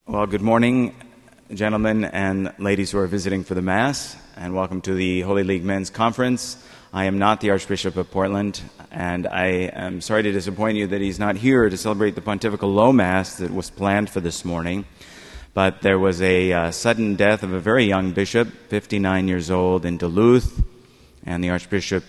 Well, good morning, gentlemen and ladies who are visiting for the Mass, and welcome to the Holy League Men's Conference. I am not the Archbishop of Portland, and I am sorry to disappoint you that he's not here to celebrate the Pontifical Low Mass that was planned for this morning. But there was a sudden death of a very young bishop, 59 years old, in Duluth, and the Archbishop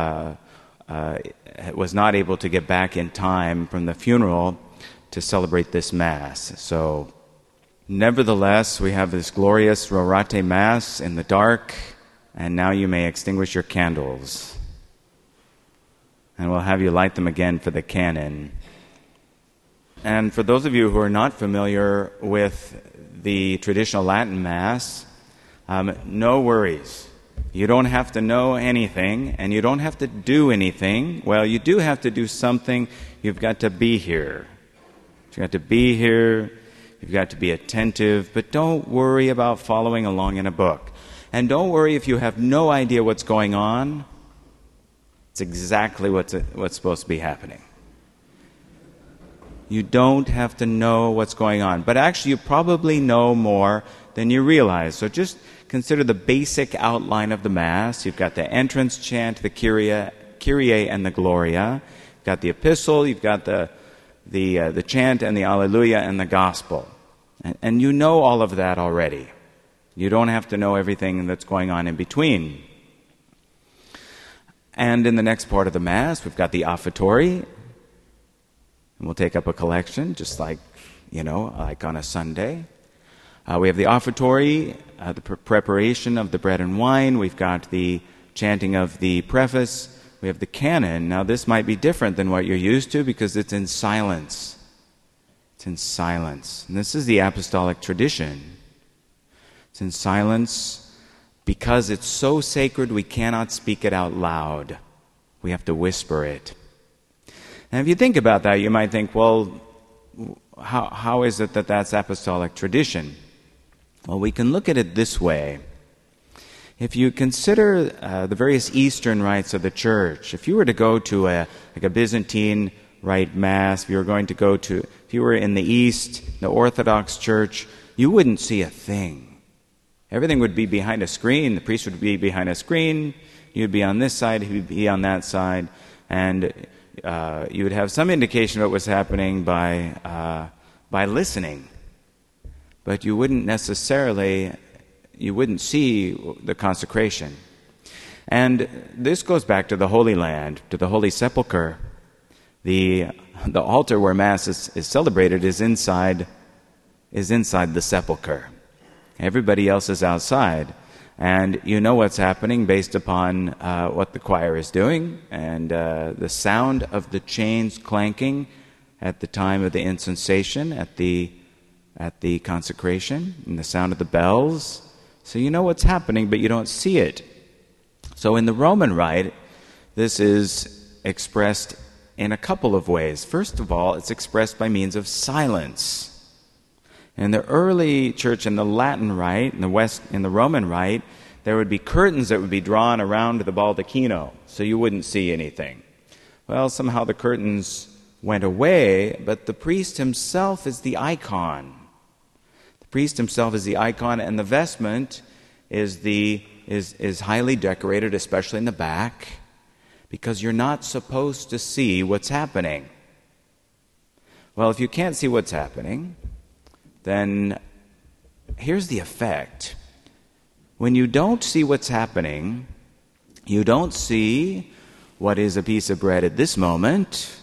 was not able to get back in time from the funeral to celebrate this Mass. So, nevertheless, we have this glorious Rorate Mass in the dark, and now you may extinguish your candles. And we'll have you light them again for the canon. And for those of you who are not familiar with the traditional Latin Mass, no worries. You don't have to know anything, and you don't have to do anything. Well, you do have to do something. You've got to be here. You've got to be here. You've got to be attentive, but don't worry about following along in a book. And don't worry if you have no idea what's going on. It's exactly what's supposed to be happening. You don't have to know what's going on. But actually, you probably know more than you realize. So just consider the basic outline of the Mass. You've got the entrance chant, the Kyrie and the Gloria. You've got the epistle. You've got the chant and the Alleluia and the Gospel. And you know all of that already. You don't have to know everything that's going on in between. And in the next part of the Mass, we've got the offertory. And we'll take up a collection, just like on a Sunday. We have the offertory, the preparation of the bread and wine. We've got the chanting of the preface. We have the canon. Now, this might be different than what you're used to because it's in silence. It's in silence. And this is the apostolic tradition. It's in silence because it's so sacred we cannot speak it out loud. We have to whisper it. And if you think about that, you might think, well, how is it that that's apostolic tradition? Well, we can look at it this way. If you consider the various Eastern rites of the Church, if you were to go to a Byzantine rite Mass, if you were in the East, the Orthodox Church, you wouldn't see a thing. Everything would be behind a screen. The priest would be behind a screen. You'd be on this side, he would be on that side, and you would have some indication of what was happening by listening. But you wouldn't see the consecration. And this goes back to the Holy Land, to the Holy Sepulchre. The altar where Mass is celebrated is inside the sepulchre. Everybody else is outside. And you know what's happening based upon what the choir is doing and the sound of the chains clanking at the time of the incensation, at the consecration, and the sound of the bells. So you know what's happening, but you don't see it. So in the Roman Rite, this is expressed in a couple of ways. First of all, it's expressed by means of silence. In the early church, in the Latin Rite, in the Roman Rite, there would be curtains that would be drawn around the baldacchino, so you wouldn't see anything. Well, somehow the curtains went away, but the priest himself is the icon. The priest himself is the icon, and the vestment is highly decorated, especially in the back, because you're not supposed to see what's happening. Well, if you can't see what's happening, then here's the effect. When you don't see what's happening, you don't see what is a piece of bread at this moment,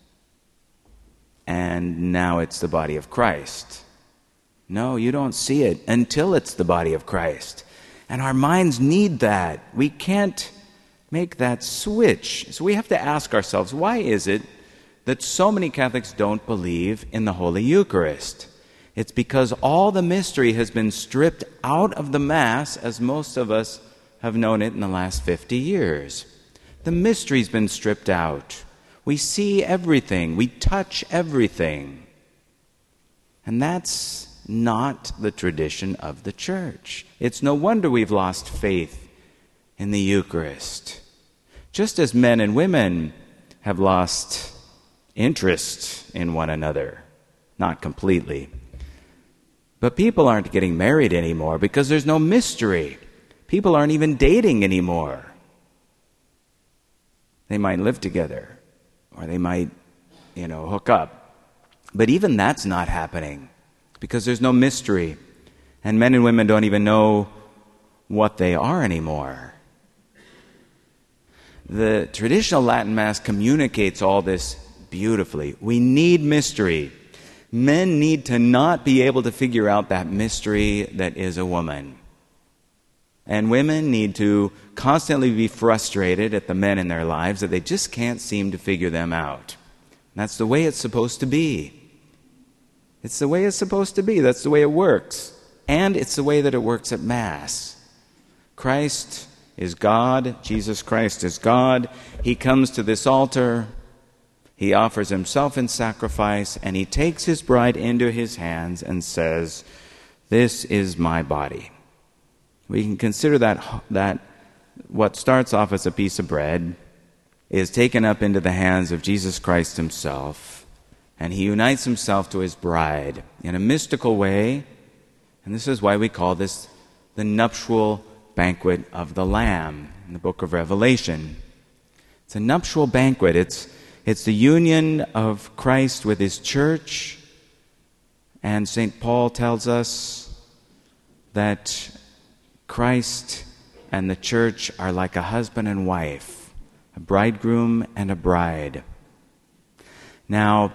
and now it's the body of Christ. No, you don't see it until it's the body of Christ. And our minds need that. We can't make that switch. So we have to ask ourselves, why is it that so many Catholics don't believe in the Holy Eucharist? It's because all the mystery has been stripped out of the Mass as most of us have known it in the last 50 years. The mystery's been stripped out. We see everything. We touch everything. And that's not the tradition of the Church. It's no wonder we've lost faith in the Eucharist. Just as men and women have lost interest in one another. Not completely. But people aren't getting married anymore because there's no mystery. People aren't even dating anymore. They might live together, or they might, hook up. But even that's not happening because there's no mystery. And men and women don't even know what they are anymore. The traditional Latin Mass communicates all this beautifully. We need mystery. Men need to not be able to figure out that mystery that is a woman. And women need to constantly be frustrated at the men in their lives that they just can't seem to figure them out. And that's the way it's supposed to be. It's the way it's supposed to be. That's the way it works. And it's the way that it works at Mass. Christ is God. Jesus Christ is God. He comes to this altar. He offers himself in sacrifice, and he takes his bride into his hands and says, "This is my body." We can consider that what starts off as a piece of bread is taken up into the hands of Jesus Christ himself, and he unites himself to his bride in a mystical way, and this is why we call this the nuptial banquet of the Lamb in the book of Revelation. It's a nuptial banquet. It's the union of Christ with his church, and St. Paul tells us that Christ and the church are like a husband and wife, a bridegroom and a bride. Now,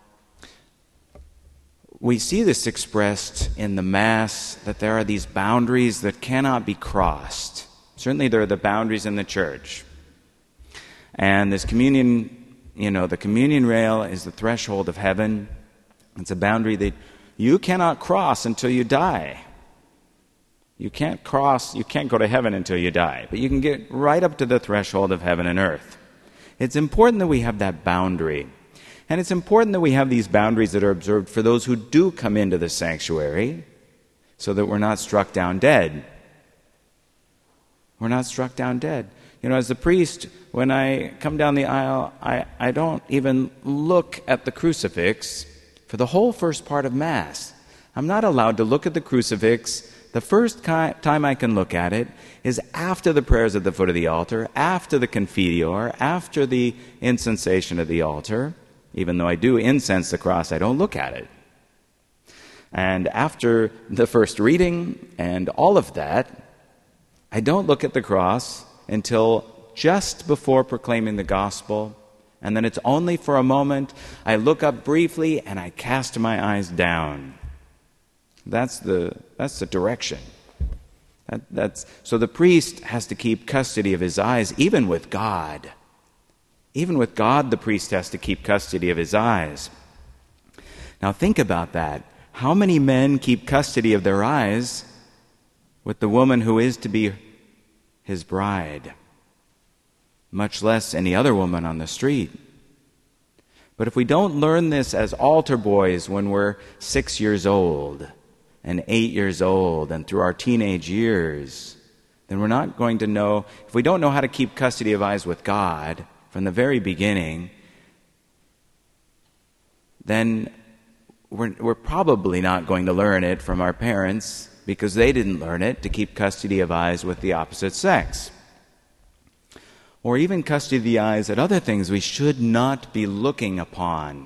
we see this expressed in the Mass, that there are these boundaries that cannot be crossed. Certainly there are the boundaries in the church. And this communion, the communion rail is the threshold of heaven. It's a boundary that you cannot cross until you die. You can't go to heaven until you die, but you can get right up to the threshold of heaven and earth. It's important that we have that boundary. And it's important that we have these boundaries that are observed for those who do come into the sanctuary, so that we're not struck down dead. We're not struck down dead. As a priest, when I come down the aisle, I don't even look at the crucifix for the whole first part of Mass. I'm not allowed to look at the crucifix. The first time I can look at it is after the prayers at the foot of the altar, after the Confiteor, after the incensation of the altar. Even though I do incense the cross, I don't look at it. And after the first reading and all of that, I don't look at the cross until just before proclaiming the gospel. And then it's only for a moment I look up briefly and I cast my eyes down. That's the direction. So the priest has to keep custody of his eyes, even with God. Even with God, the priest has to keep custody of his eyes. Now think about that. How many men keep custody of their eyes with the woman who is to be his bride? Much less any other woman on the street. But if we don't learn this as altar boys when we're 6 years old and 8 years old and through our teenage years, then we're not going to know. If we don't know how to keep custody of eyes with God from the very beginning, then we're probably not going to learn it from our parents, because they didn't learn it to keep custody of eyes with the opposite sex. Or even custody of the eyes at other things we should not be looking upon.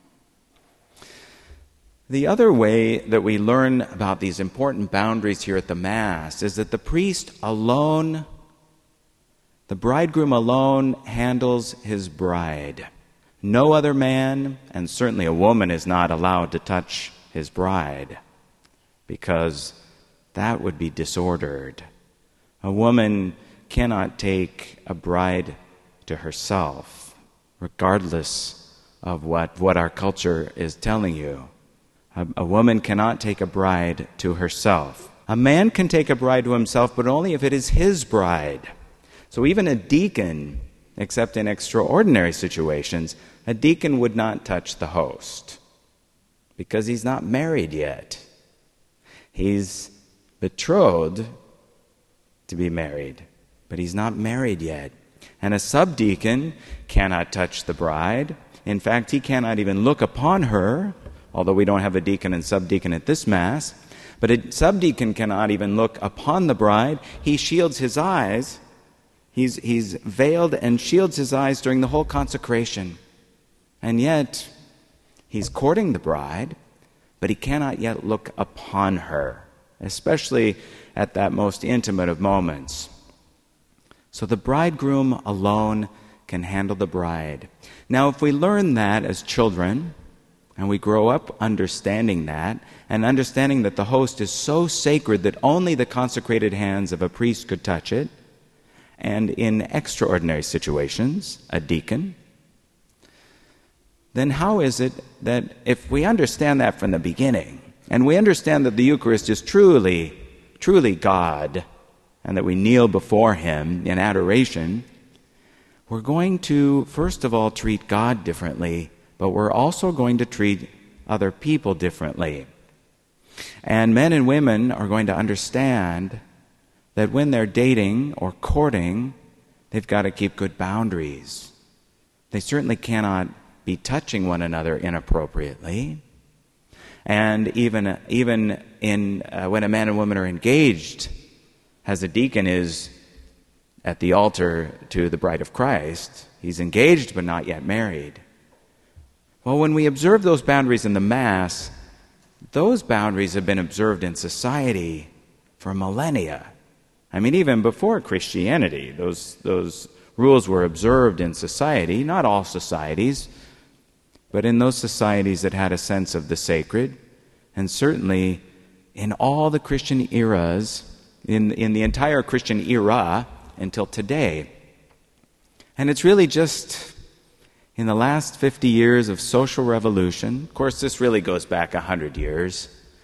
The other way that we learn about these important boundaries here at the Mass is that the priest alone, the bridegroom alone, handles his bride. No other man, and certainly a woman, is not allowed to touch his bride, because that would be disordered. A woman cannot take a bride to herself, regardless of what our culture is telling you. A woman cannot take a bride to herself. A man can take a bride to himself, but only if it is his bride. So even a deacon, except in extraordinary situations, a deacon would not touch the host, because he's not married yet. He's betrothed to be married, but he's not married yet. And a subdeacon cannot touch the bride. In fact, he cannot even look upon her although we don't have a deacon and subdeacon at this Mass. But a subdeacon cannot even look upon the bride. He shields his eyes. He's veiled and shields his eyes during the whole consecration. And yet, he's courting the bride, but he cannot yet look upon her, especially at that most intimate of moments. So the bridegroom alone can handle the bride. Now, if we learn that as children, and we grow up understanding that, and understanding that the host is so sacred that only the consecrated hands of a priest could touch it, and in extraordinary situations, a deacon, then how is it that if we understand that from the beginning, and we understand that the Eucharist is truly, truly God, and that we kneel before Him in adoration, we're going to, first of all, treat God differently, but we're also going to treat other people differently. And men and women are going to understand that when they're dating or courting, they've got to keep good boundaries. They certainly cannot be touching one another inappropriately. And even in when a man and woman are engaged, as a deacon is at the altar to the bride of Christ, he's engaged but not yet married. Well, when we observe those boundaries in the Mass, those boundaries have been observed in society for millennia. I mean, even before Christianity, those rules were observed in society, not all societies, but in those societies that had a sense of the sacred, and certainly in all the Christian eras, in the entire Christian era until today. And it's really just in the last 50 years of social revolution, of course this really goes back 100 years,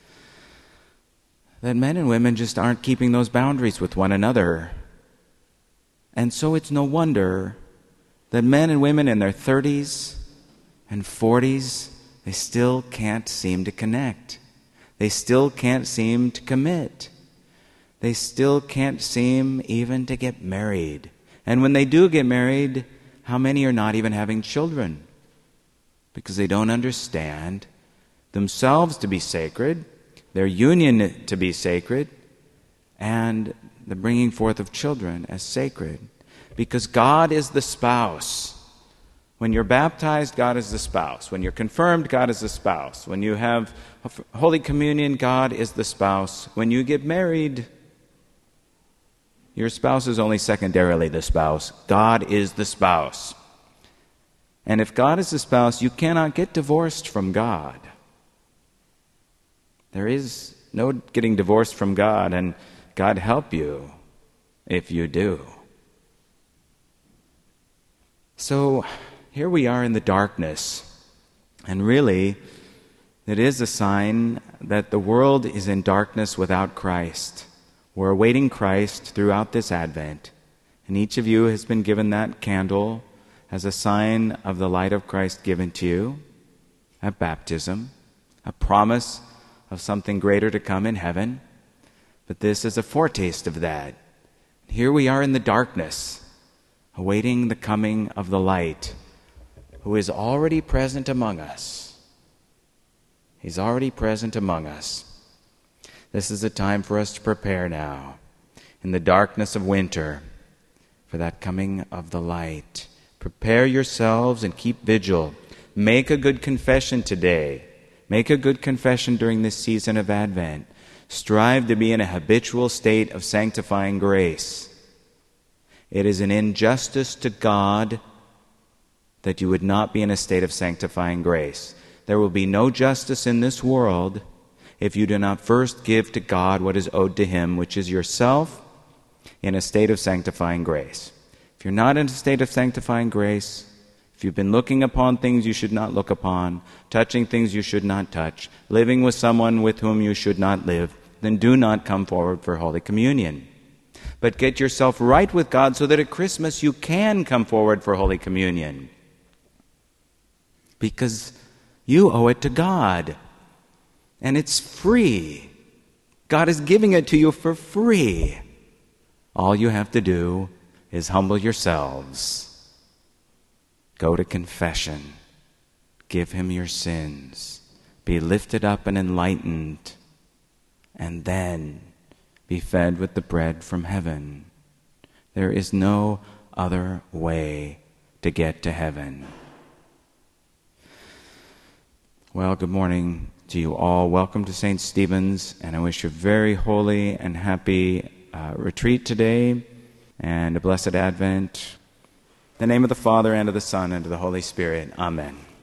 that men and women just aren't keeping those boundaries with one another. And so it's no wonder that men and women in their 30s and 40s, they still can't seem to connect. They still can't seem to commit. They still can't seem even to get married. And when they do get married, how many are not even having children? Because they don't understand themselves to be sacred, their union to be sacred, and the bringing forth of children as sacred. Because God is the spouse. When you're baptized, God is the spouse. When you're confirmed, God is the spouse. When you have Holy Communion, God is the spouse. When you get married, your spouse is only secondarily the spouse. God is the spouse. And if God is the spouse, you cannot get divorced from God. There is no getting divorced from God, and God help you if you do. So here we are in the darkness, and really it is a sign that the world is in darkness without Christ. We're awaiting Christ throughout this Advent, and each of you has been given that candle as a sign of the light of Christ given to you at baptism, a promise of something greater to come in heaven. But this is a foretaste of that. Here we are in the darkness, awaiting the coming of the light, who is already present among us. He's already present among us. This is a time for us to prepare now, in the darkness of winter, for that coming of the light. Prepare yourselves and keep vigil. Make a good confession today. Make a good confession during this season of Advent. Strive to be in a habitual state of sanctifying grace. It is an injustice to God that you would not be in a state of sanctifying grace. There will be no justice in this world if you do not first give to God what is owed to Him, which is yourself in a state of sanctifying grace. If you're not in a state of sanctifying grace, if you've been looking upon things you should not look upon, touching things you should not touch, living with someone with whom you should not live, then do not come forward for Holy Communion. But get yourself right with God so that at Christmas you can come forward for Holy Communion. Because you owe it to God. And it's free. God is giving it to you for free. All you have to do is humble yourselves. Go to confession. Give Him your sins. be lifted up and enlightened, and then be fed with the bread from heaven. There is no other way to get to heaven. Well, good morning to you all. Welcome to St. Stephen's, and I wish you a very holy and happy retreat today, and a blessed Advent. In the name of the Father, and of the Son, and of the Holy Spirit. Amen.